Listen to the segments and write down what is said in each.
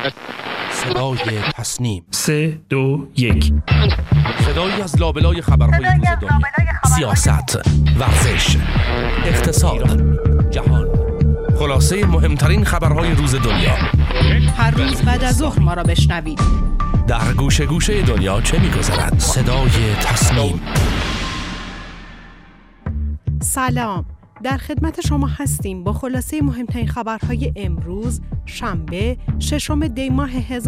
صدای تصنیم 3 2 1 صدایی از لابلای خبرهای روز دنیا، سیاست، ورزش، اقتصاد، جهان، خلاصه مهمترین خبرهای روز دنیا. هر روز بعد از ظهر ما را بشنوید. در گوشه گوشه دنیا چه می‌گذرد؟ صدای تصنیم. سلام، در خدمت شما هستیم با خلاصه مهمترین خبرهای امروز شنبه 6 دی ماه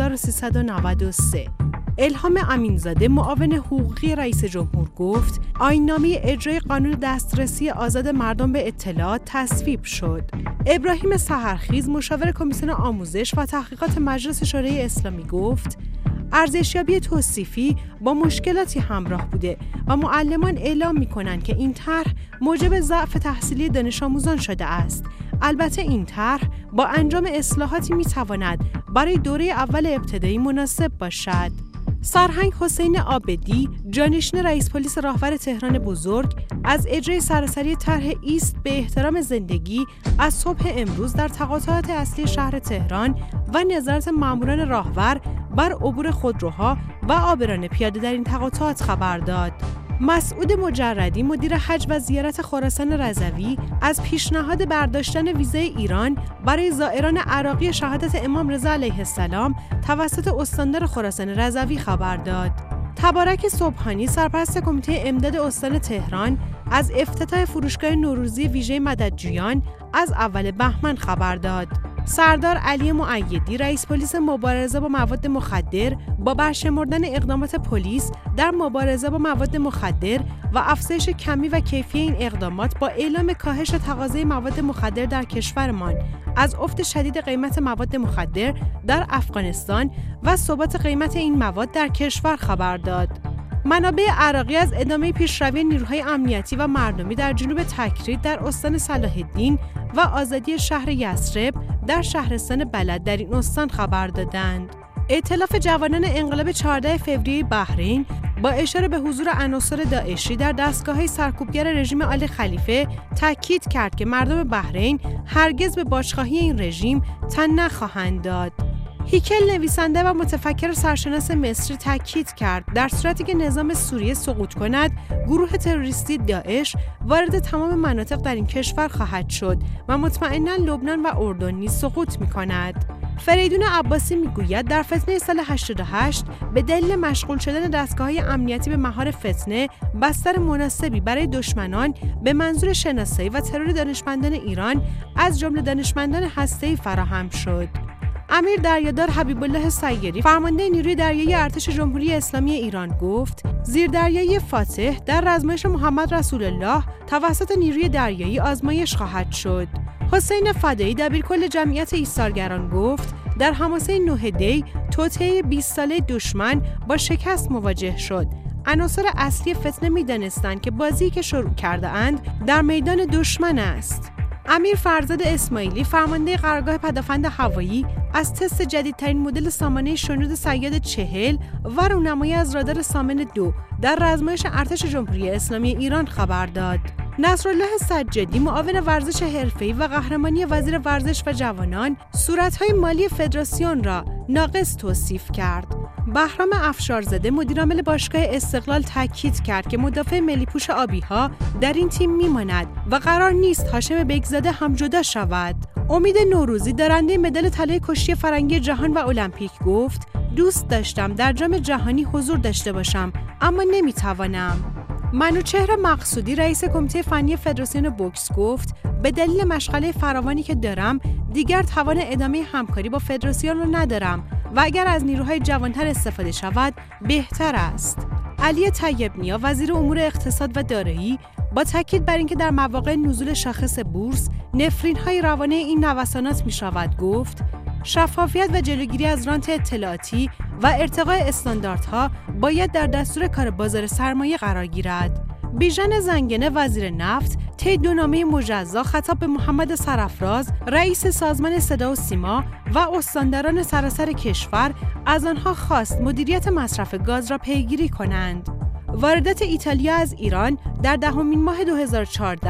1393. الهام امینزاده معاون حقوقی رئیس جمهور گفت آیین‌نامه اجرای قانون دسترسی آزاد مردم به اطلاعات تصویب شد. ابراهیم سحرخیز مشاور کمیسیون آموزش و تحقیقات مجلس شورای اسلامی گفت ارزشیابی توصیفی با مشکلاتی همراه بوده و معلمان اعلام می‌کنند که این طرح موجب ضعف تحصیلی دانش آموزان شده است. البته این طرح با انجام اصلاحاتی می‌تواند برای دوره اول ابتدایی مناسب باشد. سرهنگ حسین عابدی، جانشین رئیس پلیس راهور تهران بزرگ، از اجرای سراسری طرح ایست به احترام زندگی از صبح امروز در تقاطعات اصلی شهر تهران و نظارت ماموران راهور بر عبور خودروها و عابران پیاده در این تقاطعات خبر داد. مسعود مجردی، مدیر حج و زیارت خراسان رضوی، از پیشنهاد برداشتن ویزای ایران برای زائران عراقی شهادت امام رضا علیه السلام توسط استاندار خراسان رضوی خبر داد. تبارک صبحانی، سرپرست کمیته امداد استان تهران، از افتتاح فروشگاه نوروزی ویژه مددجویان از اول بهمن خبر داد. سردار علی مؤیدی، رئیس پلیس مبارزه با مواد مخدر، با برشمردن اقدامات پلیس در مبارزه با مواد مخدر و افزایش کمی و کیفی این اقدامات با اعلام کاهش تقاضای مواد مخدر در کشورمان، از افت شدید قیمت مواد مخدر در افغانستان و ثبات قیمت این مواد در کشور خبر داد. منابع عراقی از ادامه پیشروی نیروهای امنیتی و مردمی در جنوب تکریت در استان صلاح الدین و آزادی شهر یثرب در شهرستان بلد در این استان خبر دادند. ائتلاف جوانان انقلاب 14 فوریه بحرین با اشاره به حضور عناصر داعشی در دستگاه‌های سرکوبگر رژیم آل خلیفه تاکید کرد که مردم بحرین هرگز به بازخواهی این رژیم تن نخواهند داد. هیکل، نویسنده و متفکر سرشناس مصری، تاکید کرد در صورتی که نظام سوریه سقوط کند، گروه تروریستی داعش وارد تمام مناطق در این کشور خواهد شد و مطمئناً لبنان و اردن نیز سقوط می‌کند. فریدون عباسی میگوید در فتنه سال 88 به دلیل مشغول شدن دستگاه‌های امنیتی به مهار فتنه، بستر مناسبی برای دشمنان به منظور شناسایی و ترور دانشمندان ایران از جمله دانشمندان هسته‌ای فراهم شد. امیر دریادار حبیب الله سیری، فرمانده نیروی دریایی ارتش جمهوری اسلامی ایران گفت زیردریایی فاتح در رزمایش محمد رسول الله توسط نیروی دریایی آزمایش خواهد شد. حسین فدایی، دبیرکل جمعیت ایثارگران گفت در حماسه 9 دی توطئه 20 ساله دشمن با شکست مواجه شد. عناصر اصلی فتنه می‌دانستند که بازی که شروع کرده اند در میدان دشمن است. امیر فرزاد اسماعیلی، فرمانده قرارگاه پدافند هوایی، از تست جدیدترین مدل سامانه شنود صیاد 40 و رونمایی از رادار سامن 2 در رزمایش ارتش جمهوری اسلامی ایران خبر داد. نصرالله سجادی، معاون ورزش حرفه‌ای و قهرمانی وزیر ورزش و جوانان، صورت‌های مالی فدراسیون را ناقص توصیف کرد. بهرام افشارزاده، مدیرعامل باشگاه استقلال، تاکید کرد که مدافع ملی‌پوش آبی‌ها در این تیم می‌ماند و قرار نیست هاشم بیگزاده هم جدا شود. امید نوروزی، دارنده مدال طلای کشتی فرنگی جهان و المپیک گفت دوست داشتم در جام جهانی حضور داشته باشم اما نمی‌توانم. منوچهر مقصودی، رئیس کمیته فنی فدراسیون بوکس گفت به دلیل مشغله فراوانی که دارم دیگر توان ادامه همکاری با فدراسیون را ندارم و اگر از نیروهای جوانتر استفاده شود بهتر است. علی طیب‌نیا، وزیر امور اقتصاد و دارایی، با تاکید بر اینکه در مواقع نزول شاخص بورس نفرین‌های روانه این نوسانات می‌شود گفت شفافیت و جلوگیری از رانت اطلاعاتی و ارتقاء استانداردها باید در دستور کار بازار سرمایه قرار گیرد. بیژن زنگنه، وزیر نفت، طی 2 نامه مجزا خطاب به محمد سرافراز، رئیس سازمان صدا و سیما و استانداران سراسر کشور، از آنها خواست مدیریت مصرف گاز را پیگیری کنند. واردات ایتالیا از ایران در 10 ماه 2014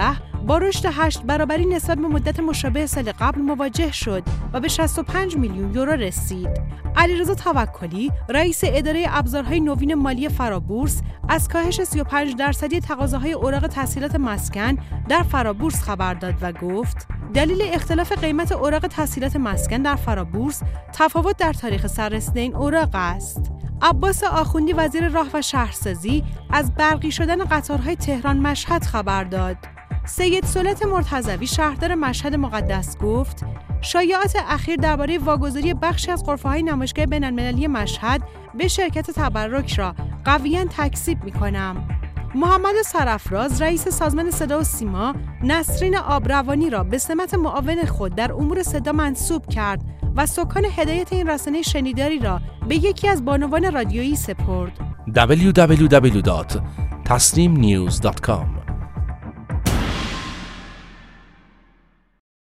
با رشد 8 برابری نسبت به مدت مشابه سال قبل مواجه شد و به 65 میلیون یورو رسید. علیرضا توکلی، رئیس اداره ابزارهای نوین مالی فرابورس، از کاهش 35% تقاضاهای اوراق تسهیلات مسکن در فرابورس خبر داد و گفت دلیل اختلاف قیمت اوراق تسهیلات مسکن در فرابورس تفاوت در تاریخ سررسیدن این اوراق است. عباس آخوندی، وزیر راه و شهرسازی، از برقی شدن قطارهای تهران مشهد خبر داد. سید صلت مرتضوی، شهردار مشهد مقدس، گفت شایعات اخیر درباره واگذاری بخشی از غرفه‌های نمایشگاه بین‌المللی مشهد به شرکت تبرک را قویاً تکذیب می‌کنم. محمد سرافراز، رئیس سازمان صدا و سیما، نسرین آبروانی را به سمت معاون خود در امور صدا منصوب کرد و سکان هدایت این رسانه شنیداری را به یکی از بانوان رادیویی سپرد. www.tasneemnews.com